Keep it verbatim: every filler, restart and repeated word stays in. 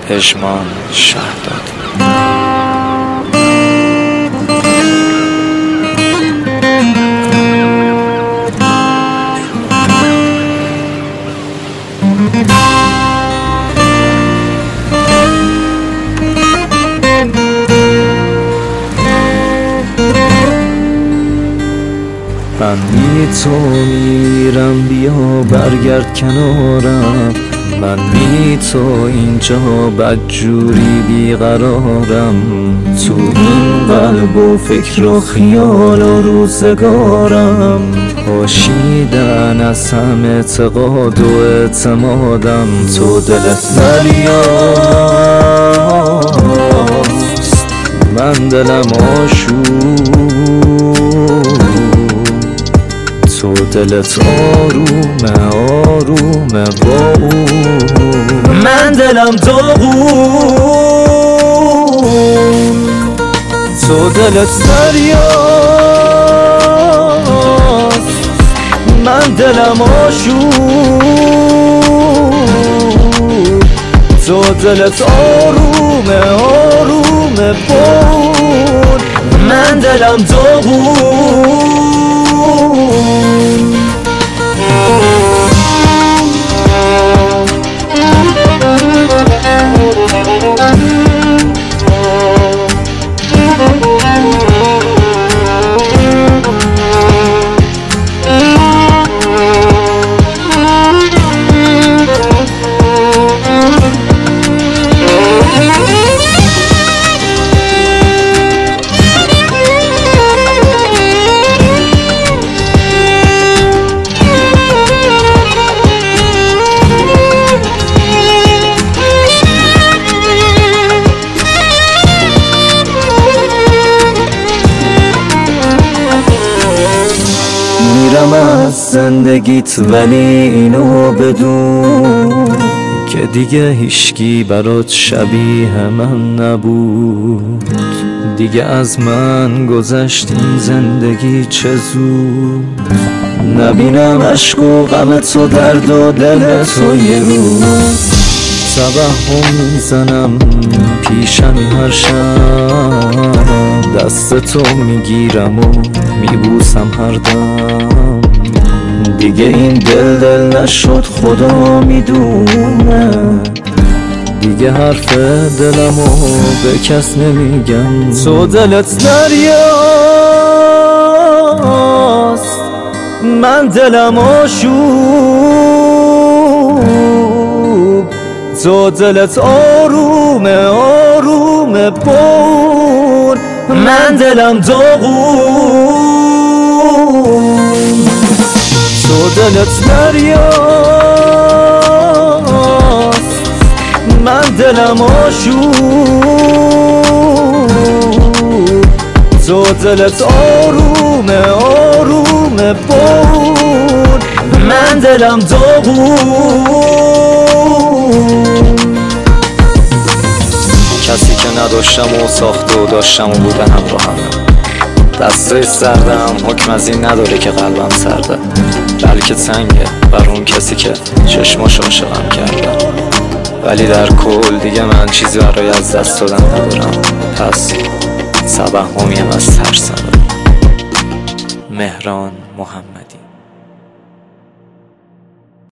پژمان شهرداد. من بی تو میرم، بیا برگرد کنارم. من بی تو اینجا بدجوری بیقرارم. تو این قلب و فکر و خیال و روزگارم، پاشیدن از هم اعتقاد و اعتمادم. تو دلت دریاست، من دلم آشوب. تو دلت آرومه آرومه با اون، من دلم داغون. تو دلت دریاست، من دلم آشوب. تو دلت آرومه آرومه با اون، من دلم داغون. میرم از زندگیت، ولی اینو بدون که دیگه هیچکی برات شبیه من نبود. دیگه از من گذشت این زندگی چه زود، نبینم عشق و غم تو، درد و دل تو یه روز. توهم میزنم پیشم هر شب، دست تو میگیرم و میبوسم هر دم. دیگه این دل دل نشد خدا میدونه، دیگه حرف دلمو به کس نمیگم. تو دلت دریاست، من دلم آشوب. تو دلت آرومه آرومه بون، من دلم داغون. تو دلت دریاست، من دلم آشوب. تو دلت آرومه آرومه بون، من دلم داغون. کسی که نداشتم و ساخته و داشتم و بوده همراهم. دستای سردم حکم از این نداره که قلبم سرده، بلکه تنگه بر اون کسی که چشماش عاشقم کرده. ولی در کل دیگه من چیزی برای از دست دادن ندارم، پس توهمیم از ترسم. مهران محمدی.